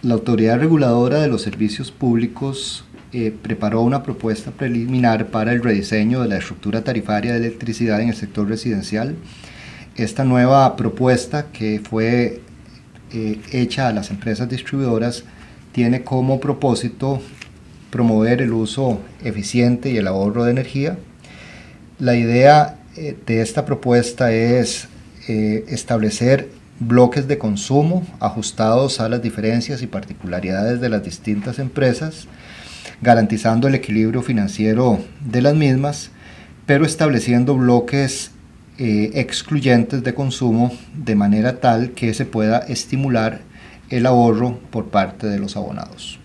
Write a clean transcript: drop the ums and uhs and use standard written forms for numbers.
La Autoridad Reguladora de los Servicios Públicos preparó una propuesta preliminar para el rediseño de la estructura tarifaria de electricidad en el sector residencial. Esta nueva propuesta, que fue hecha a las empresas distribuidoras, tiene como propósito promover el uso eficiente y el ahorro de energía. La idea de esta propuesta es establecer bloques de consumo ajustados a las diferencias y particularidades de las distintas empresas, garantizando el equilibrio financiero de las mismas, pero estableciendo bloques excluyentes de consumo de manera tal que se pueda estimular el ahorro por parte de los abonados.